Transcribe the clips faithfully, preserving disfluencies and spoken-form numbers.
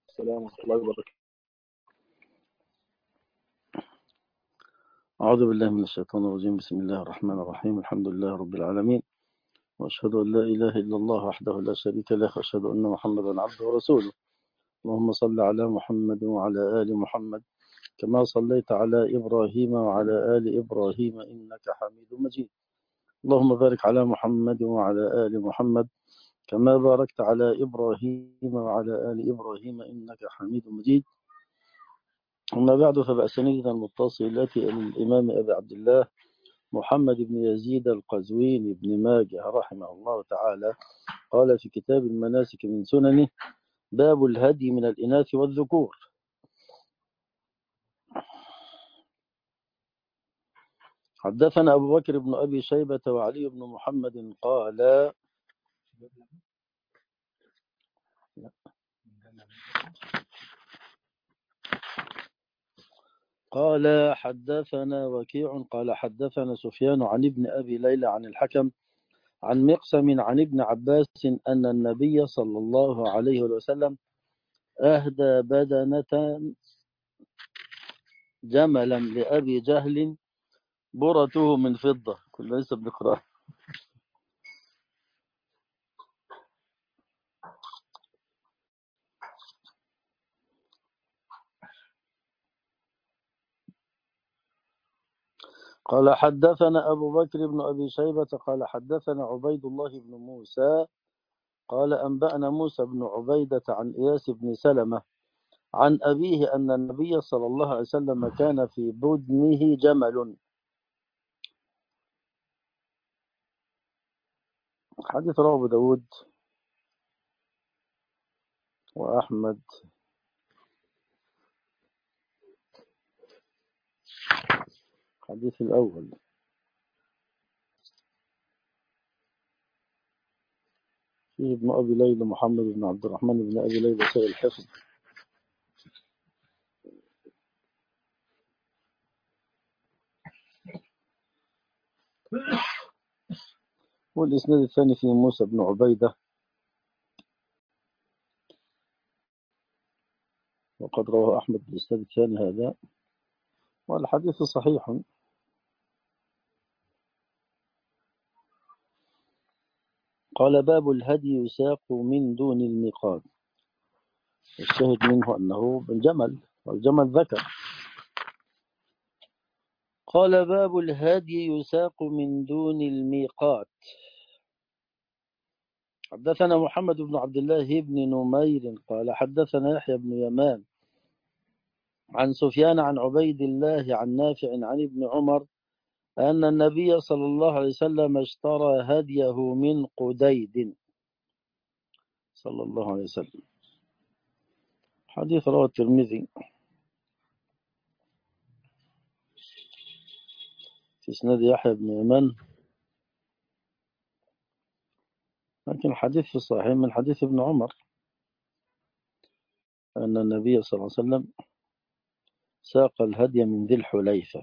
السلام ورحمة الله وبركاته. أعوذ بالله من الشيطان الرجيم. بسم الله الرحمن الرحيم. الحمد لله رب العالمين، وأشهد أن لا إله إلا الله وحده لا شريك له، وأشهد أن محمدا عبده ورسوله. اللهم صل على محمد وعلى آل محمد كما صليت على إبراهيم وعلى آل إبراهيم إنك حميد مجيد. اللهم بارك على محمد وعلى آل محمد كما باركت على إبراهيم وعلى آل إبراهيم إنك حميد مجيد. أما بعد، فبأسانيد المتصلة إلى الإمام أبي عبد الله محمد بن يزيد القزويني بن ماجه رحمه الله تعالى قال في كتاب المناسك من سننه: باب الهدي من الإناث والذكور. حدثنا أبو بكر بن أبي شيبة وعلي بن محمد قال قال حدثنا وكيع قال حدثنا سفيان عن ابن أبي ليلى عن الحكم عن مقسم عن ابن عباس أن النبي صلى الله عليه وسلم أهدى بدنة جملا لأبي جهل برته من فضة. كل ليس بنقرأ. قال حدثنا أبو بكر بن أبي شيبة قال حدثنا عبيد الله بن موسى قال أنبأنا موسى بن عبيدة عن إياس بن سلمة عن أبيه أن النبي صلى الله عليه وسلم كان في بدنه جمل. حديث رواه أبو داود وأحمد. الحديث الأول فيه ابن أبي ليلى محمد بن عبد الرحمن بن أبي ليلى سيء الحفظ. والإسناد الثاني فيه موسى بن عبيدة وقد رواه أحمد بالإسناد الثاني هذا، والحديث صحيح. قال باب الهدي يساق من دون الميقات. الشاهد منه أنه بالجمل، والجمل ذكر. قال باب الهدي يساق من دون الميقات. حدثنا محمد بن عبد الله بن نمير قال حدثنا يحيى بن يمان عن سفيان عن عبيد الله عن نافع عن ابن عمر أن النبي صلى الله عليه وسلم اشترى هديه من قديد صلى الله عليه وسلم. حديث رواه الترمذي في اسناد يحيى بن يمان، لكن الحديث في الصحيح من حديث ابن عمر أن النبي صلى الله عليه وسلم ساق الهدي من ذي الحليفة.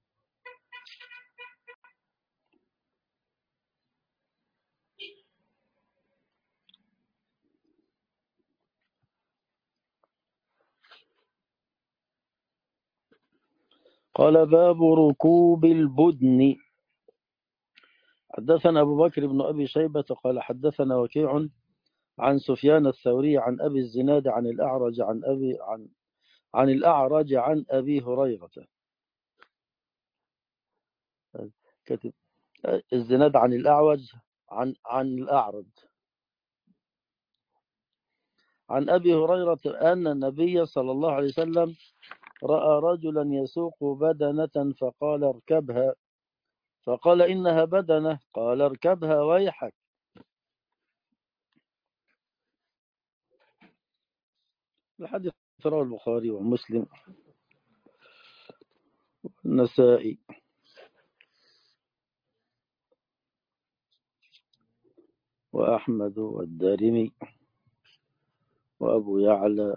قال باب ركوب البدن. حدثنا أبو بكر بن أبي شيبة قال حدثنا وكيع عن سفيان الثوري عن أبي الزناد عن الأعرج عن أبي عن عن الأعرج عن أبي هريرة. كتب الزناد عن الأعوج عن عن الأعرج عن أبي هريرة أن النبي صلى الله عليه وسلم رأى رجلا يسوق بدنة فقال اركبها، فقال إنها بدنة، قال اركبها ويحك. الحديث رواه البخاري ومسلم والنسائي. وأحمد والدارمي وأبو يعلى.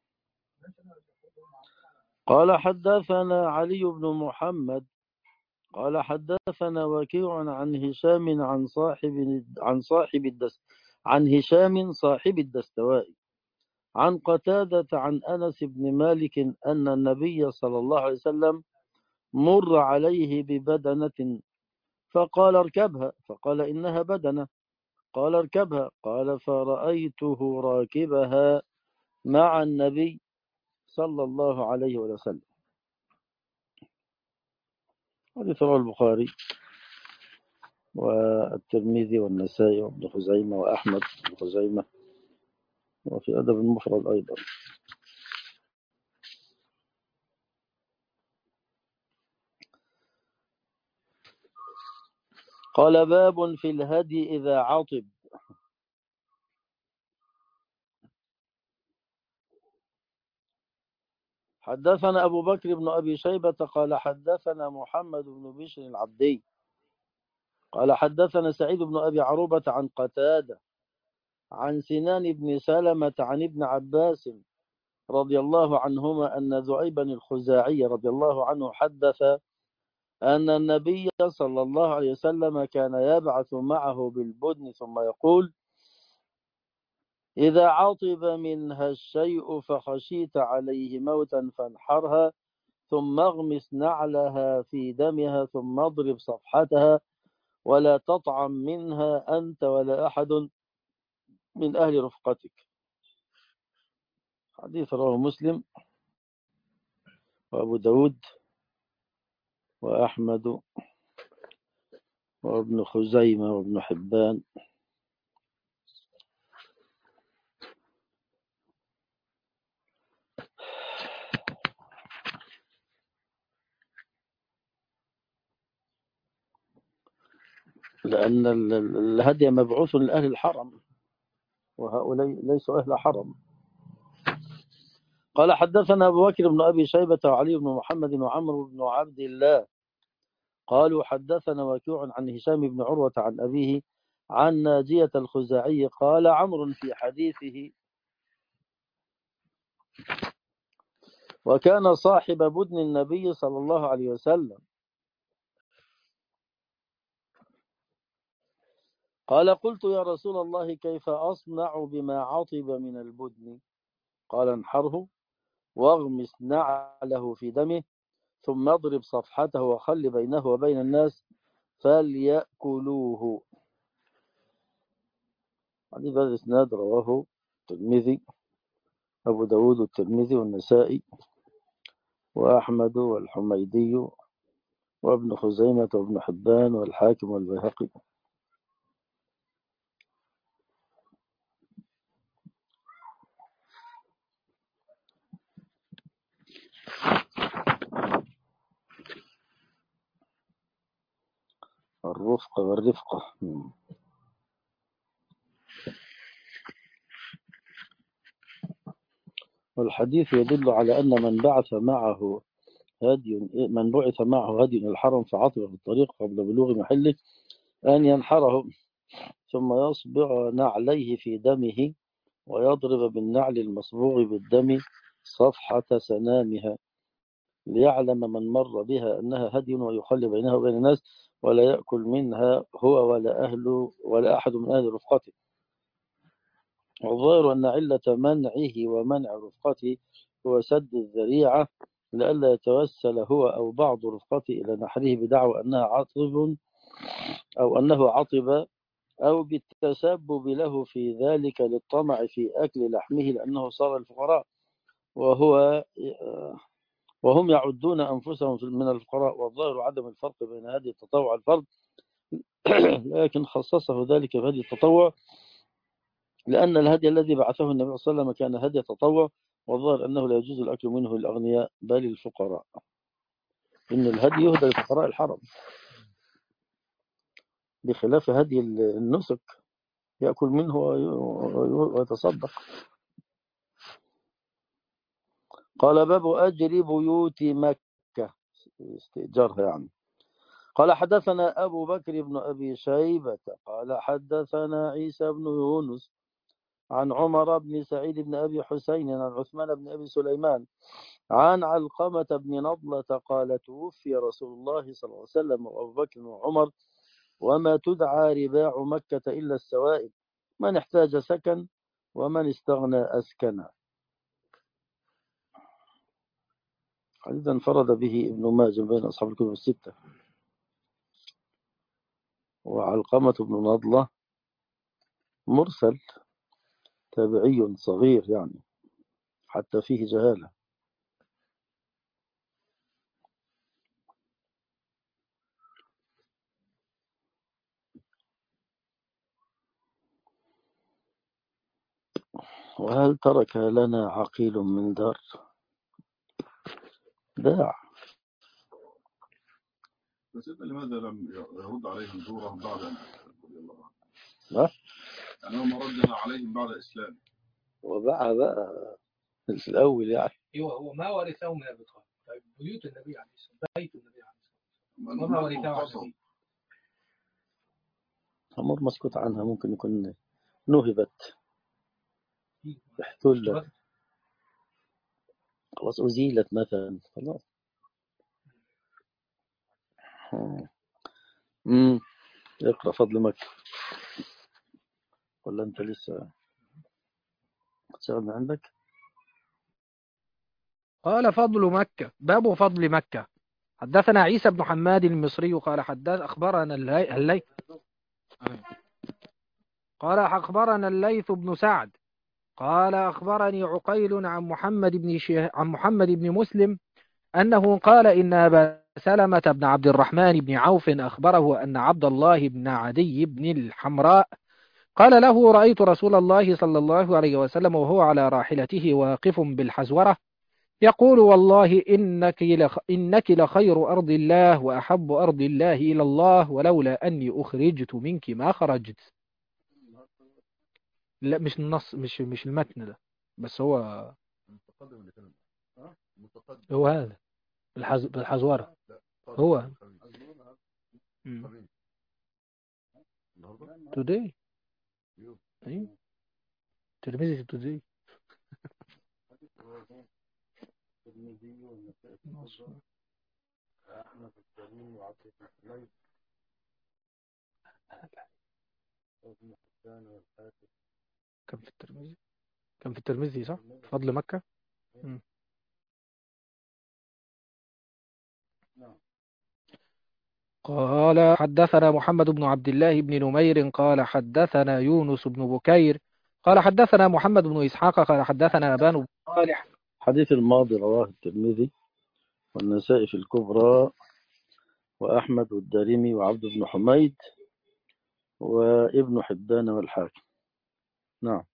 قال حدثنا علي بن محمد قال حدثنا وكيع عن هشام عن صاحب عن صاحب الدس عن هشام صاحب الدستوائي عن قتادة عن أنس بن مالك أن النبي صلى الله عليه وسلم مر عليه ببدنة فقال اركبها، فقال إنها بدنة، قال اركبها، قال فرأيته راكبها مع النبي صلى الله عليه وسلم. حديث رواه البخاري والترمذي والنسائي وابن خزيمة وأحمد بن خزيمة، وفي أدب المفرد أيضا. قال باب في الهدي إذا عطب. حدثنا أبو بكر بن أبي شيبة قال حدثنا محمد بن بشر العبدي قال حدثنا سعيد بن أبي عروبة عن قتادة عن سنان بن سلمة عن ابن عباس رضي الله عنهما أن ذؤيبا الخزاعي رضي الله عنه حدث أن النبي صلى الله عليه وسلم كان يبعث معه بالبدن ثم يقول: إذا عطب منها الشيء فخشيت عليه موتا فانحرها ثم اغمس نعلها في دمها ثم اضرب صفحتها ولا تطعم منها أنت ولا أحد من أهل رفقتك. حديث رواه مسلم وأبو داود وأحمد وابن خزيمة وابن حبان. لأن الهدي مبعوث لأهل الحرم وهؤلاء ليسوا أهل حرم. قال حدثنا أبو بكر بن أبي شيبة وعلي بن محمد وعمرو بن عبد الله قالوا حدثنا وكيع عن هشام بن عروة عن أبيه عن ناجية الخزاعي قال عمرو في حديثه: وكان صاحب بدن النبي صلى الله عليه وسلم. قال قلت يا رسول الله كيف أصنع بما عطب من البدن؟ قال انحره واغمس نعله في دمه ثم اضرب صفحته وخل بينه وبين الناس فليأكلوه. حديث هذا الإسناد رواه الترمذي أبو داود والترمذي والنسائي وأحمد والحميدي وابن خزيمة وابن حبان والحاكم والبيهقي. الرفقة والرفقة. والحديث يدل على أن من بعث معه هدي من بعث معه هدي الحرم فعطب في الطريق قبل بلوغ محله أن ينحره ثم يصبغ نعليه في دمه ويضرب بالنعل المصبوغ بالدم صفحة سنامها ليعلم من مر بها أنها هدي ويخلي بينها وبين الناس ولا يأكل منها هو ولا أهله ولا أحد من أهل رفقته. والظاهر أن علة منعه ومنع رفقته هو سد الذريعة لئلا يتوسل هو أو بعض رفقته إلى نحره بدعوى أنها عطب أو أنه عطب أو بالتسبب له في ذلك للطمع في أكل لحمه لأنه صار الفقراء وهو وهم يعدون أنفسهم من الفقراء. والظاهر عدم الفرق بين هذه التطوع الفرد لكن خصصه ذلك في هذه التطوع لأن الهدي الذي بعثه النبي صلى الله عليه وسلم كان هدي تطوع، والظاهر أنه لا يجوز الأكل منه للأغنياء بل الفقراء، إن الهدي يهدى لفقراء الحرم بخلاف هدي النسك يأكل منه ويتصدق. قال باب أجر بيوت مكة استئجارها يعني. قال حدثنا أبو بكر بن أبي شيبة قال حدثنا عيسى بن يونس عن عمر بن سعيد بن أبي حسين عن عثمان بن أبي سليمان عن علقمة بن نضلة قال توفي رسول الله صلى الله عليه وسلم وأبو بكر وعمر وما تدعى رباع مكة إلا السوائب من احتاج سكن ومن استغنى أسكن. حديث انفرد به ابن ماجه بين أصحاب الكتب الستة. وعلقمة بن نضلة مرسل، تابعي صغير يعني، حتى فيه جهالة. وهل ترك لنا عقيل من دار؟ داع. فسيدنا لماذا لم يرد عليهم دورهم بعد أن رضي الله عنه؟ ها؟ يعني هو ما ردنا عليهم بعد إسلام. وباع بقى في الأول يعني. ايوه، هو ما ورثه من ابي طالب. طيب بيوت النبي عليه الصلاه والسلام، بيت النبي عليه الصلاه والسلام، وما ورثه عن النبي. أمور مسكوت عنها، ممكن يكون نهبت، احتلت، خلاص أزيلت مثلا، خلاص. امم اقرأ فضل مكة، ولا أنت لسه تشتغل من عندك؟ قال فضل مكة، باب فضل مكة. حدثنا عيسى بن حماد المصري قال حدث أخبرنا اللي- الليث قال أخبرنا الليث بن سعد قال أخبرني عقيل عن محمد بن شه... عن محمد بن مسلم أنه قال إن أبا سلمة بن عبد الرحمن بن عوف أخبره أن عبد الله بن عدي بن الحمراء قال له: رأيت رسول الله صلى الله عليه وسلم وهو على راحلته واقف بالحزورة يقول: والله إنك لخ... إنك لخير أرض الله وأحب أرض الله إلى الله، ولولا أني أخرجت منك ما خرجت. لا، مش النص، مش مش المتن ده، بس هو هو هذا بالحز... بالحزورة هو توداي. أيوه، تلميذ توداي. كان في الترمذي كان في الترمذي صح؟ فضل مكة. مم. قال حدثنا محمد بن عبد الله بن نمير قال حدثنا يونس بن بكير قال حدثنا محمد بن إسحاق قال حدثنا أبان بن صالح. حديث الماضي رواه الترمذي والنسائي في الكبرى، وأحمد والدارمي وعبد بن حميد وابن حبان والحاكم. نعم.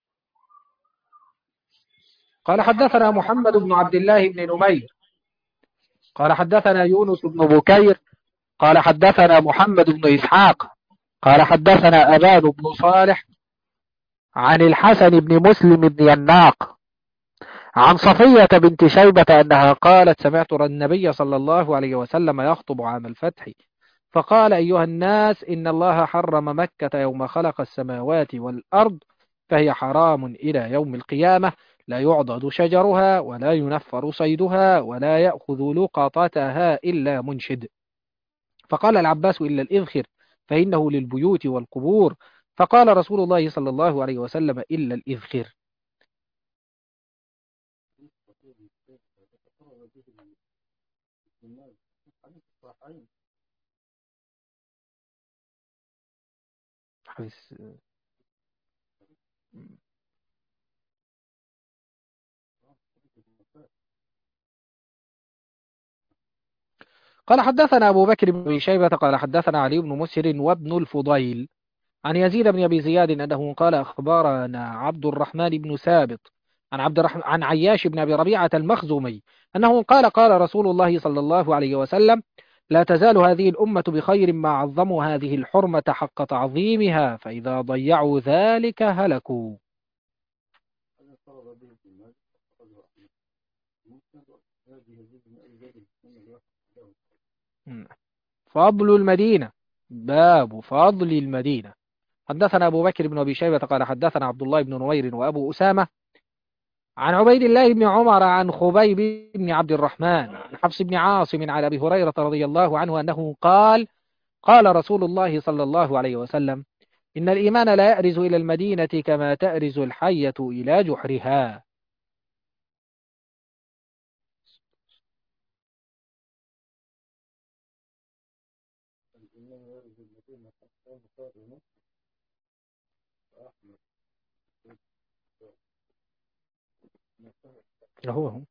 قال حدثنا محمد بن عبد الله بن نمير قال حدثنا يونس بن بكير قال حدثنا محمد بن إسحاق قال حدثنا أبان بن صالح عن الحسن بن مسلم بن يناق عن صفية بنت شيبة أنها قالت: سمعت النبي صلى الله عليه وسلم يخطب عام الفتح فقال: أيها الناس، إن الله حرم مكة يوم خلق السماوات والأرض، فهي حرام إلى يوم القيامة، لا يعضد شجرها ولا ينفر صيدها ولا يأخذ لقطتها إلا منشد. فقال العباس: إلا الإذخر فإنه للبيوت والقبور. فقال رسول الله صلى الله عليه وسلم: إلا الإذخر. حديث قال حدثنا أبو بكر بن أبي شيبة قال حدثنا علي بن مسهر وابن الفضيل عن يزيد بن أبي زياد أنه قال: أخبرنا عبد الرحمن بن ثابت عن عبد الرحمن عن عياش بن أبي ربيعة المخزومي أنه قال: قال رسول الله صلى الله عليه وسلم: لا تزال هذه الأمة بخير ما عظموا هذه الحرمة حق تعظيمها، فإذا ضيعوا ذلك هلكوا. فضل المدينة، باب فضل المدينة. حدثنا أبو بكر بن أبي شيبة قال حدثنا عبد الله بن نوير وأبو أسامة عن عبيد الله بن عمر عن خبيب بن عبد الرحمن عن حفص بن عاصم عن أبي هريرة رضي الله عنه أنه قال: قال رسول الله صلى الله عليه وسلم: إن الإيمان لا يأرز إلى المدينة كما تأرز الحية إلى جحرها. هو هو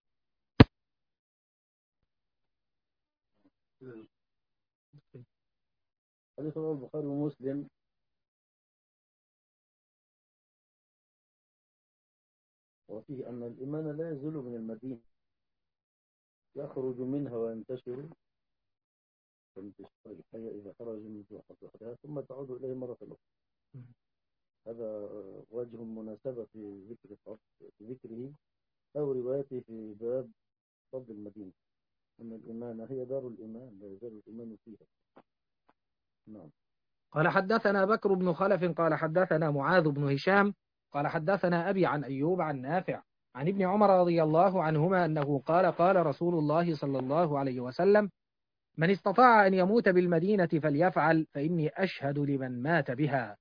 حديث رواه البخاري ومسلم. وفيه أن الإيمان لا يزول من المدينة، يخرج منها وينتشر كانتشار الحية إذا خرج من جحرها ثم تعود إليه مرة أخرى. هذا وجه مناسبة في ذكر في ذكره أو روايته في باب فضل المدينة، أن الإيمان هي دار الإيمان لا يزال الإيمان فيها. نعم. قال حدثنا بكر بن خلف قال حدثنا معاذ بن هشام قال حدثنا أبي عن أيوب عن نافع عن ابن عمر رضي الله عنهما أنه قال قال رسول الله صلى الله عليه وسلم: من استطاع أن يموت بالمدينة فليفعل، فإني أشهد لمن مات بها.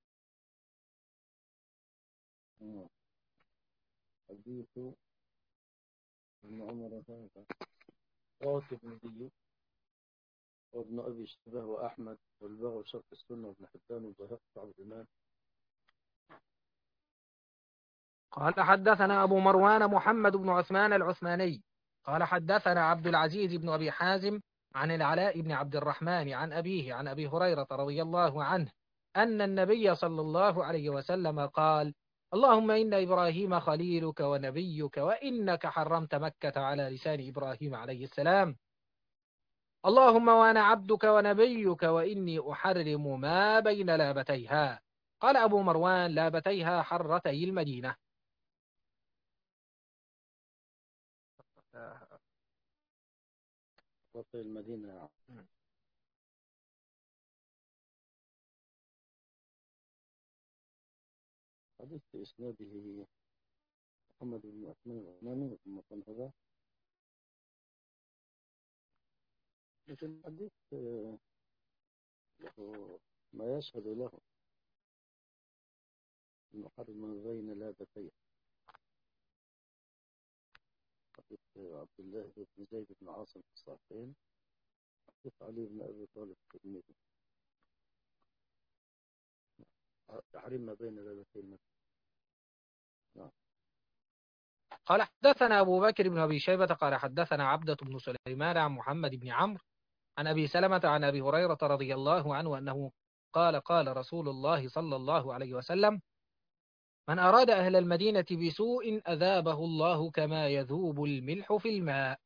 حديث ابن عمر راتب النبي وابن أبي شيبة وأحمد والبغوي وشرح السنة وابن حبان والبيهقي وعبد الإمام. قال حدثنا أبو مروان محمد بن عثمان العثماني قال حدثنا عبد العزيز بن أبي حازم عن العلاء بن عبد الرحمن عن أبيه عن أبي هريرة رضي الله عنه أن النبي صلى الله عليه وسلم قال: اللهم إن إبراهيم خليلك ونبيك وإنك حرمت مكة على لسان إبراهيم عليه السلام. اللهم وأنا عبدك ونبيك وإني أحرم ما بين لابتيها. قال أبو مروان: لابتيها حرتي المدينة. وفي المدينة. حديث في إسناده محمد بن عثمان العثماني ثم كان هذا، لكن الحديث له ما يشهد له المحرم ما بين لابتيه. حديث عبد الله بن زيد بن عاصم في الصحيحين، حديث علي بن أبي طالب في الترمذي، تحريم ما بين لابتيه. نعم. قال حدثنا أبو بكر بن أبي شيبة قال حدثنا عبدة بن سليمان عن محمد بن عمرو عن أبي سلمة عن أبي هريرة رضي الله عنه أنه قال قال رسول الله صلى الله عليه وسلم: من أراد أهل المدينة بسوء أذابه الله كما يذوب الملح في الماء.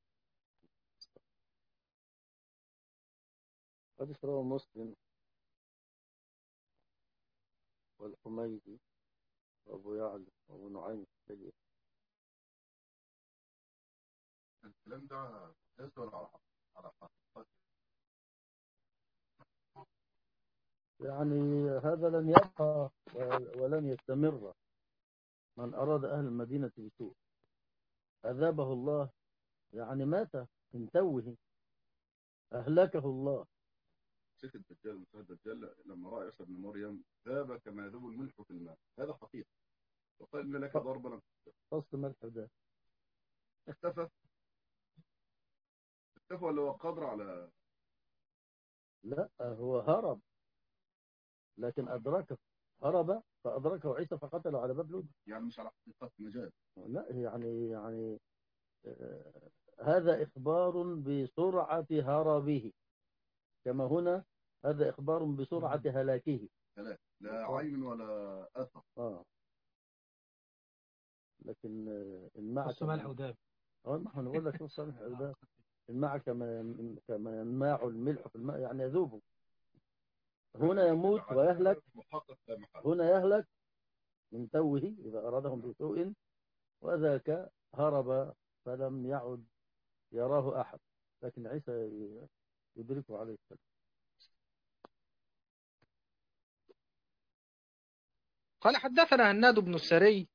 حديث رواه مسلم والحميدي وأبو يعلى وأبو نعيم السجي. الكلام ده يصدر على على حقيقة. يعني هذا لن يبقى ولن يستمر. من أراد أهل المدينة بسوء أذابه الله، يعني مات من توه، أهلكه الله. سيف الدجال مسيح الدجال لما رأى عيسى بن مريم ذاب كما يذوب الملح في الماء، هذا حقيقة. وقال إن لك ضربا فصل ملح ده اختفى اختفى ولا هو قادر على؟ لا، هو هرب لكن أدركه، هرب فأدركه عيسى فقتله على باب لود. يعني مش على حقيقة مجال. لا يعني يعني آه هذا إخبار بسرعة هربه، كما هنا هذا إخبار بسرعة هلاكه. لا لا عين ولا أثر. آه. لكن إن معك بص ملح وداب. اه ما احنا نقول لك نص ملح وداب. إن معك كما كما ينماع الملح في الماء يعني يذوب. هنا يموت ويهلك، هنا يهلك من توه إذا أرادهم بسوء، وذاك هرب فلم يعد يراه أحد، لكن عيسى يدركه عليه السلام. قال حدثنا هناد بن السري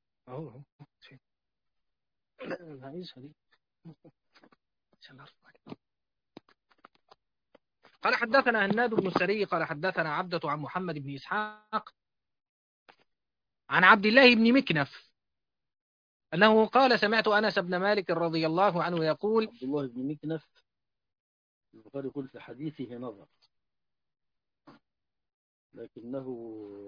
قال حدثنا هناد بن السري قال حدثنا عبدة عن محمد بن إسحاق عن عبد الله بن مكنف أنه قال: سمعت أنس بن مالك رضي الله عنه يقول. عبد الله بن مكنف البخاري يقول في حديثه نظر، لكنه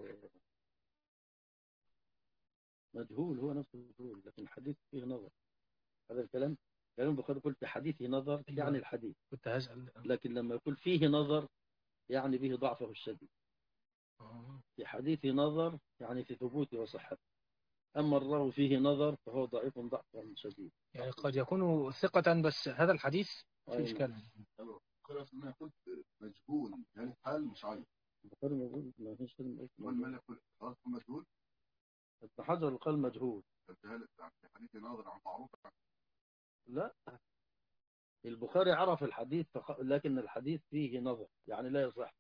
مجهول، هو نفسه مجهول، لكن الحديث فيه نظر. هذا الكلام كلام البخاري يقول في حديثه نظر يعني الحديث، كنت هسأل. لكن لما يقول فيه نظر يعني به ضعفه الشديد. في حديثه نظر يعني في ثبوته وصحته، أما الراوي فيه نظر فهو ضعيف ضعفا شديد. يعني قد يكون ثقة بس هذا الحديث في أي إشكال. أيوة. خلاص ما قلت مجهول يعني حال مش عين. البخاري موجود ما فيش كلمة من ما يقول خلاص مجهول. ابن حجر قال مجهول. فالجهالة في حديث ناظر عن معروف. لا، البخاري عرف الحديث فخ... لكن الحديث فيه نظر يعني لا يصح.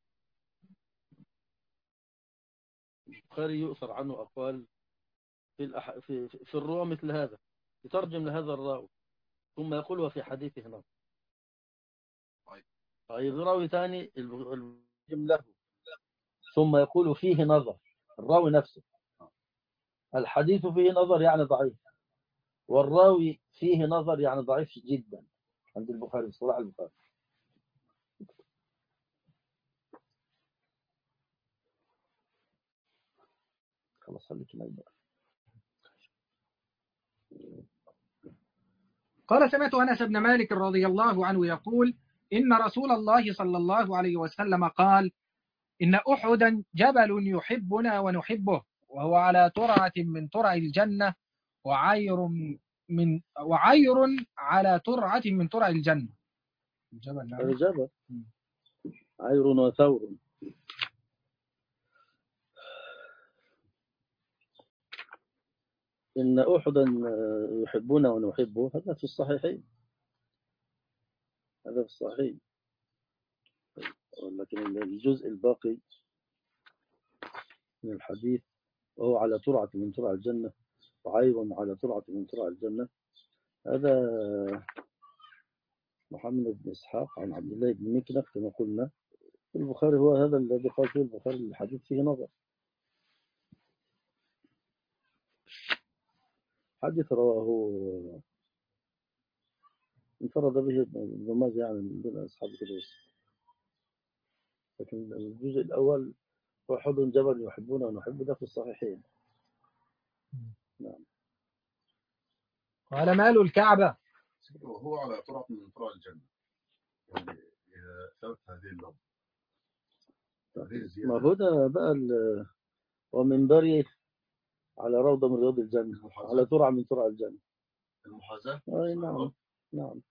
البخاري يؤثر عنه أقوال في, الأح... في, في الرواة مثل هذا، يترجم لهذا الراوي ثم يقول وفي حديثه نظر. طيب طيب راوي ثاني الب- الجم له ثم يقول فيه نظر، الراوي نفسه الحديث فيه نظر يعني ضعيف، والراوي فيه نظر يعني ضعيف جدا عند البخاري في صلاح البخاري. خلاص خليك نايم. قال سمعت أنس بن مالك رضي الله عنه يقول إن رسول الله صلى الله عليه وسلم قال إن أحدا جبل يحبنا ونحبه، وهو على ترعة من ترع الجنة، وعير من وعير على ترعة من ترع الجنة. جبل نعم. الجبل عير وثور. إن أحدا يحبنا ونحبه هذا في الصحيحين، هذا في الصحيح. لكن الجزء الباقي من الحديث وهو على ترعة من ترع الجنة وعير على ترعة من ترع الجنة، هذا محمد بن إسحاق عن عبد الله بن مكنف كما قلنا. البخاري هو هذا الذي قال فيه البخاري الحديث فيه نظر. حديث رواه انفرد به ابن ماجه يعني من دون أصحاب الكتب، لكن الجزء الأول أحد جبل يحبونه ونحبه ده في الصحيحين. نعم. قال مال الكعبة. وهو على طرق من طرق الجنة يعني ثبت هذه اللفظ. ما هو ده بقى ومن بري على روضة من رياض الجنة المحازة. على ترعة من ترع الجنة المحاذاة. أي نعم نعم.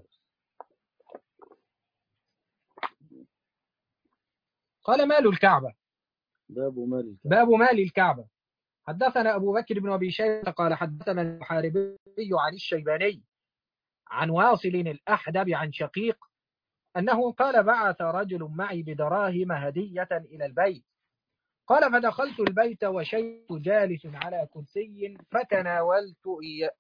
قال مال الكعبة. باب مال الكعبة. باب مال الكعبة. حدثنا أبو بكر بن أبي شيبة قال حدثنا المحاربي عن الشيباني عن واصل الأحدب عن شقيق أنه قال بعث رجل معي بدراهم هدية إلى البيت. قال فدخلت البيت وشيخ جالس على كرسي فتناولت إياه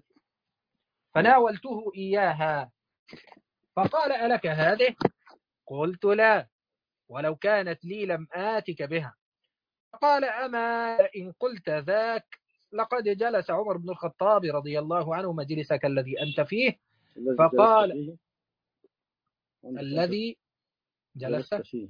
فناولته إياها فقال ألك هذه؟ قلت لا، ولو كانت لي لم آتك بها. فقال أما إن قلت ذاك لقد جلس عمر بن الخطاب رضي الله عنه مجلسك الذي أنت فيه. فقال الذي جلست فيه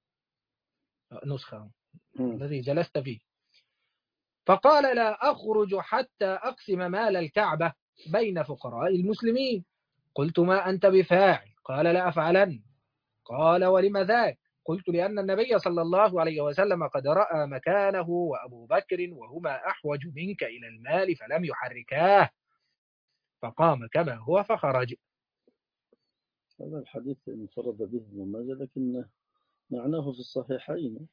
نسخة الذي جلست فيه. فقال لا أخرج حتى أقسم مال الكعبة بين فقراء المسلمين. قلت ما أنت بفاعل؟ قال لا أفعلن. قال ولم ذاك؟ قلت لأن النبي صلى الله عليه وسلم قد رأى مكانه وأبو بكر وهما أحوج منك إلى المال فلم يحركاه، فقام كما هو فخرج. هذا الحديث انفرد به ابن ماجه لكن معناه في الصحيحين.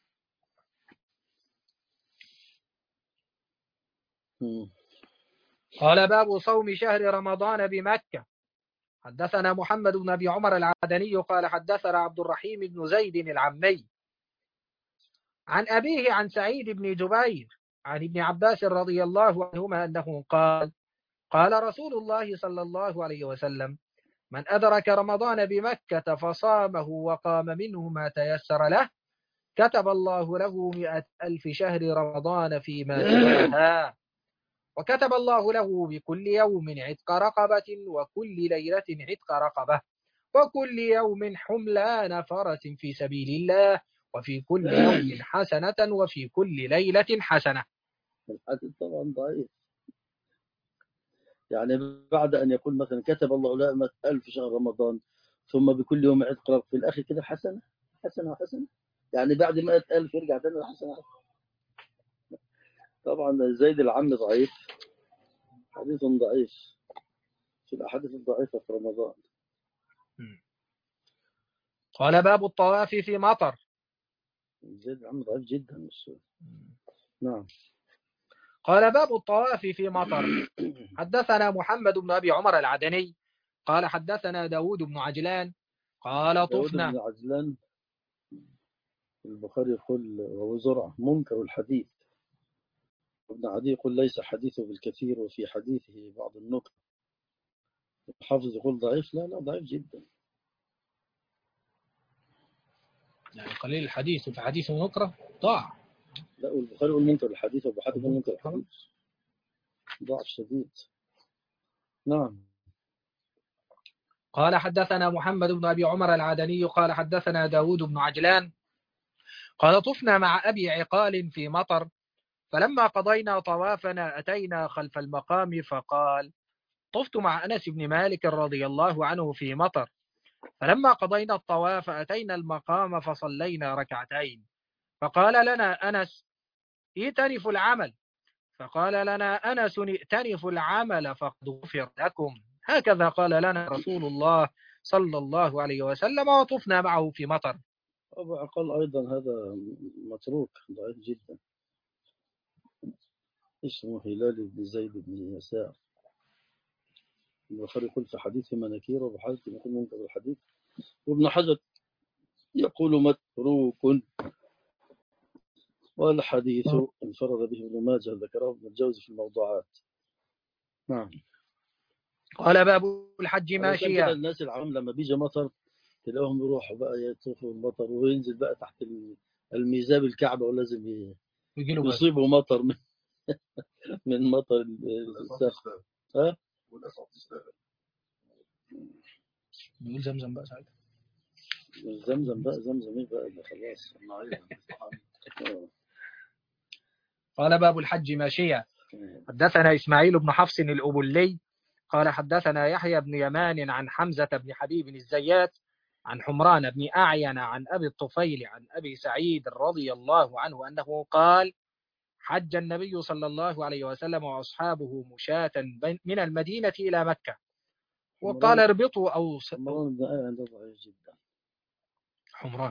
قال باب صوم شهر رمضان بمكة. حدثنا محمد بن أبي عمر العدني قال حدثنا عبد الرحيم بن زيد العمي عن أبيه عن سعيد بن جبير عن ابن عباس رضي الله عنهما أنه قال قال رسول الله صلى الله عليه وسلم من أدرك رمضان بمكة فصامه وقام منه ما تيسر له كتب الله له مئة ألف شهر رمضان فيما سواها، وكتب الله له بكل يوم عتق رقبة وكل ليلة عتق رقبة وكل يوم حملان فرس في سبيل الله وفي كل يوم حسنة وفي كل ليلة حسنة. الحديث طبعا ضعيف يعني بعد أن يقول مثلا كتب الله له ألف شهر رمضان ثم بكل يوم عتق رقبة، في الآخر كده حسنة حسنة حسنة، يعني بعد مائة ألف يرجع تاني لحسنة. طبعا زيد العم ضعيف، حديث ضعيف في الأحاديث الضعيفة في رمضان. قال باب الطواف في مطر. زيد العم ضعيف جدا مش. نعم. قال باب الطواف في مطر. حدثنا محمد بن أبي عمر العدني قال حدثنا داود بن عجلان قال داود طفنا. بن عجلان البخاري يقول وهو زرع منكر الحديث، ابن عدي يقول ليس حديثه بالكثير وفي حديثه بعض النكر. الحافظ يقول ضعيف، لا لا ضعيف جدا، يعني قليل الحديث وفي حديثه نكرة ضاع. لا والبخاري يقول منكر الحديث وابو حاتم يقول منكر الحديث، ضعف شديد. نعم. قال حدثنا محمد بن أبي عمر العدني قال حدثنا داود بن عجلان قال طفنا مع أبي عقال في مطر، فلما قضينا طوافنا أتينا خلف المقام فقال طفت مع أنس بن مالك رضي الله عنه في مطر، فلما قضينا الطواف أتينا المقام فصلينا ركعتين، فقال لنا أنس ائتنفوا العمل، فقال لنا أنس ائتنفوا العمل فقد غفر لكم، هكذا قال لنا رسول الله صلى الله عليه وسلم وطفنا معه في مطر. أبو عقال أيضا هذا متروك ضعيف جدا، اسمه هلال بن زيد بن يسار، البخاري يقول في حديثه مناكير وابو حاتم يقول منكر الحديث، وابن حجر يقول متروك. والحديث انفرد به ابن ماجه ذكره ابن الجوزي في الموضوعات. نعم. قال باب الحج ماشيا. الناس العام لما بيجي مطر تلاقيهم يروحوا بقى يطوفوا المطر وينزل بقى تحت الميزاب الكعبة ولازم يصيبوا مطر من من مطر السقف. ها؟ بيقول زمزم بقى ساعتها. زمزم بقى زمزم ايه بقى خلاص. قال باب الحج ماشيا. حدثنا إسماعيل بن حفص الأبلي قال حدثنا يحيى بن يمان عن حمزة بن حبيب الزيات عن حمران بن أعين عن أبي الطفيل عن أبي سعيد رضي الله عنه أنه قال حج النبي صلى الله عليه وسلم وأصحابه مشاة من المدينة إلى مكة، وقال اربطوا أو حمران بن أعين ده ضعيف جدا. حمران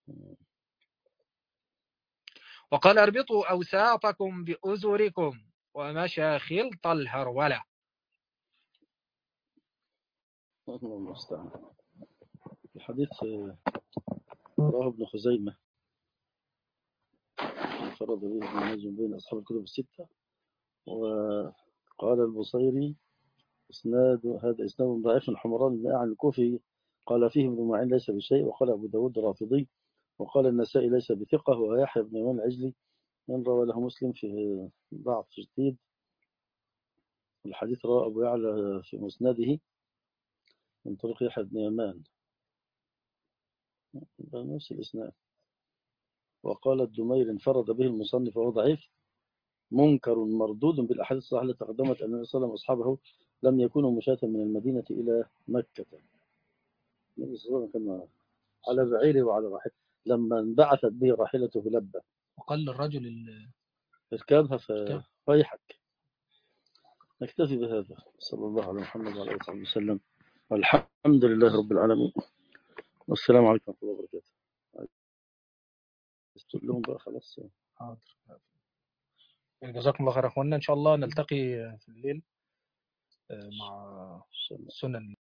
وقال اربطوا أوساطكم بأزركم ومشى خلط الهرولة. الله المستعان. الحديث رواه ابن خزيمة انفرد به ابن ماجه بين أصحاب الكتب الستة، وقال البصيري إسناد هذا إسناد ضعيف. حمران بن أعين الكوفي قال فيه ابن معين ليس بشيء، وقال أبو داود رافضي، وقال النسائي ليس بثقة، ويحيى بن يمان العجلي من روى له مسلم في ضعف شديد. الحديث رواه أبو يعلى في مسنده من طريق يحيى بن يمان نفس الإسناد. وقال الدمير انفرد به المصنف وهو ضعيف منكر مردود بالأحاديث الصحيحة التي تقدمت أن النبي صلى الله عليه وسلم وأصحابه لم يكونوا مشاة من المدينة إلى مكة. النبي صلى الله عليه وسلم كان على بعيره وعلى راحلته، لما انبعثت به راحلته لبى وقال للرجل اركبها فيحك. نكتفي بهذا. صلى الله على محمد وعلى آله وصحبه وسلم، والحمد لله رب العالمين، والسلام عليكم ورحمة الله وبركاته. استقول لهم بقى خلاص. حاضر. جزاكم الله خير يا اخوانا، ان شاء الله نلتقي في الليل مع سنن